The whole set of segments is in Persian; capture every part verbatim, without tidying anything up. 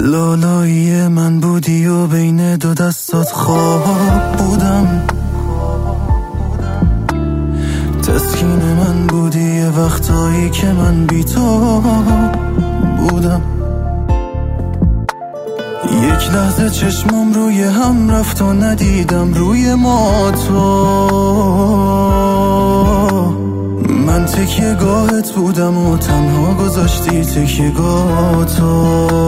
لالایی من بودی و بین دو دستات خواب بودم، تسکین من بودی یه وقتایی که من بی تو بودم. یک لحظه چشمم روی هم رفت و ندیدم روی ما تو. من تکیه گاهت بودم و تنها گذاشتی تکیه گاه تو.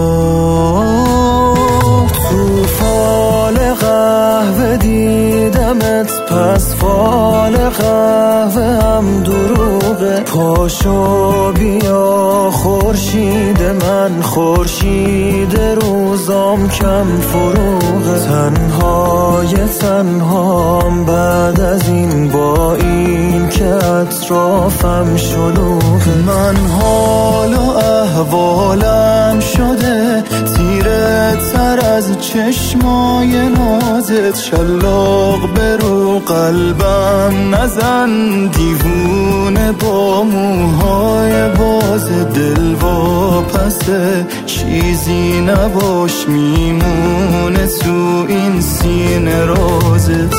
تو فال قهوه دیدمت، پس فال قهوه هم دروغه. پاشو بیا خورشید من، خورشید روزام کم فروغه. تنهای تنهام بعد از این، با این که اطرافم شلوغه. من حال و احوالم شده تیره تر از چشمای نازت. شلاق برو قلبم نزن، دیوونه با موهای باز. دل واپسه چیزی نباش، میمونه تو این سینه رازت.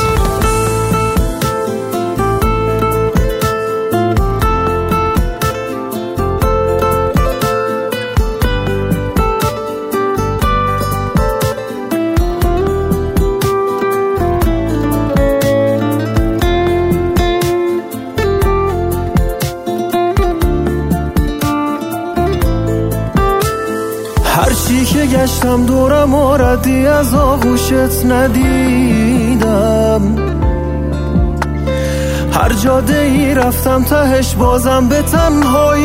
هر چی که گشتم دورم و ردی از آغوشت ندیدم. هر جاده ای رفتم تهش بازم به تنهایی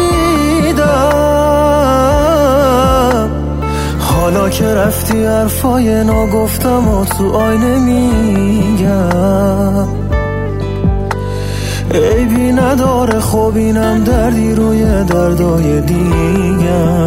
رسیدم. حالا که رفتی حرفای ناگفتم و تو آینه میگم. عیبی نداره خب اینم دردی روی دردای دیگه.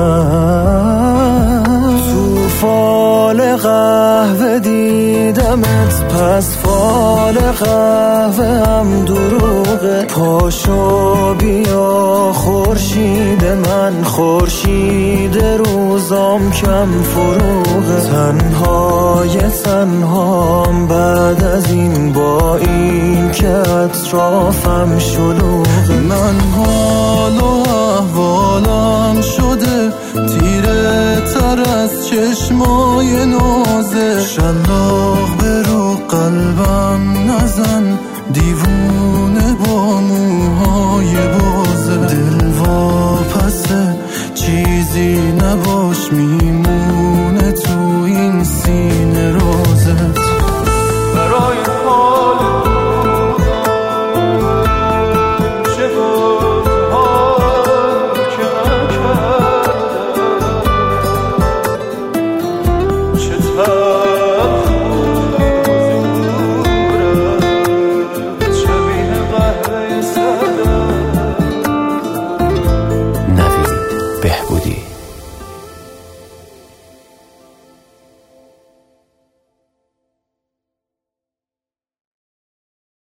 تو فال قهوه دیدمت، پس فال قهوه هم دروغه. پاشو بیا خورشید من، خورشید روزام کم فروغه. تنهای تنهام بعد از این، با این که اطرافم شلوغه. من حال و احوالم شده تیره تر از چشمای نازه. شلاق برو قلبم نزن، دیوونه با موهای بازه. دل واپسه چیزی نباش، میمونه